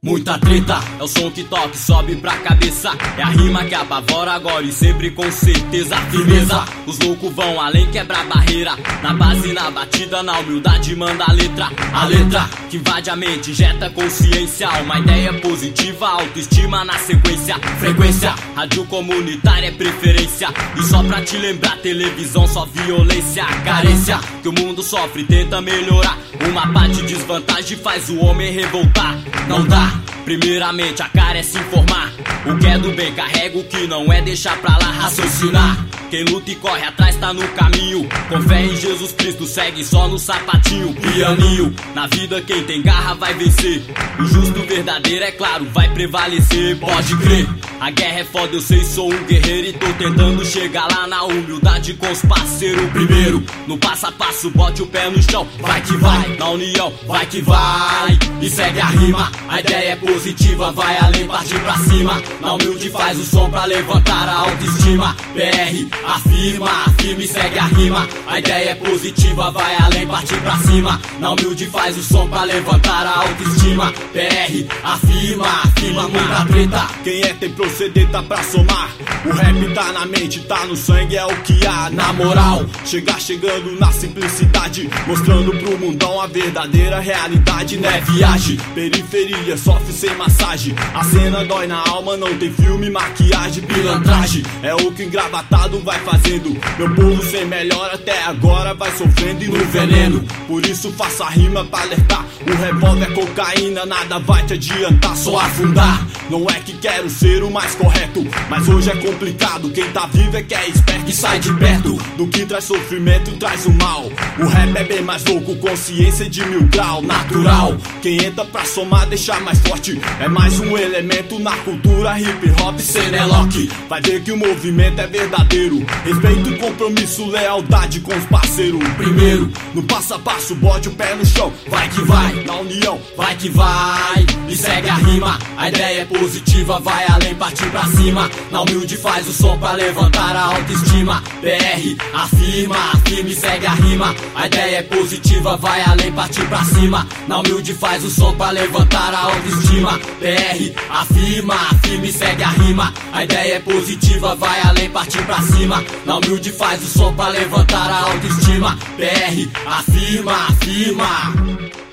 Muita treta, é o som que toca e sobe pra cabeça. É a rima que apavora agora e sempre com certeza. Firmeza, os loucos vão além, quebra barreira. Na base, na batida, na humildade manda a letra. A letra que invade a mente, injeta consciência. Uma ideia positiva, autoestima na sequência. Frequência, rádio comunitária é preferência. E só pra te lembrar, televisão só violência. Carência, que o mundo sofre, tenta melhorar. Uma parte de desvantagem faz o homem revoltar. Não dá, primeiramente a cara é se informar. O que é do bem carrega, o que não é deixar pra lá raciocinar. Quem luta e corre atrás tá no caminho. Com fé em Jesus Cristo segue só no sapatinho. Pianinho, na vida quem tem garra vai vencer. O justo verdadeiro é claro vai prevalecer. Pode crer, a guerra é foda, eu sei, sou um guerreiro e tô tentando chegar lá na humildade com os parceiros. Primeiro, no passo a passo, bote o pé no chão. Vai que vai, na união, vai que vai. E segue a rima, a ideia é positiva, vai além, partir pra cima. Na humilde faz o som pra levantar a autoestima. PR, afirma, afirma e segue a rima. A ideia é positiva, vai além, partir pra cima. Na humilde faz o som pra levantar a autoestima. PR, afirma, afirma, muita treta. Quem é tem proceder, tá pra somar. O rap tá na mente, tá no sangue, é o que há. Na moral, chegando na simplicidade, mostrando pro mundão a verdadeira realidade. Não é viagem, periferia, sofre sem massagem. A cena dói na alma, não tem filme, maquiagem, pilantragem. É o que engravatado vai fazendo. Meu povo sem melhora até agora vai sofrendo e no veneno. Por isso faça a rima pra alertar. O revólver é cocaína, nada vai te adiantar, só afundar. Não é que quero ser o mais correto, mas hoje é complicado. Quem tá vivo é que é esperto e sai de perto do que traz sofrimento e traz o mal. O rap é bem mais louco, consciência de 1000 graus, natural. Quem entra pra somar deixa mais forte. É mais um elemento na cultura hip hop, cena é lock. Vai ver que o movimento é verdadeiro. Respeito, compromisso, lealdade com os parceiros. Primeiro, no passo a passo, bote o pé no chão. Vai que vai, na união, vai que vai. E segue a rima, a ideia é positiva, vai além, partir pra cima. Na humilde faz o som pra levantar a autoestima. PR, afirma, afirma e segue a rima. A ideia é positiva, vai além, partir pra cima. Na humilde faz o som pra levantar a autoestima. PR, afirma, afirma e segue a rima. A ideia é positiva, vai além, partir pra cima. Na humilde faz o som pra levantar a autoestima. PR, afirma, afirma.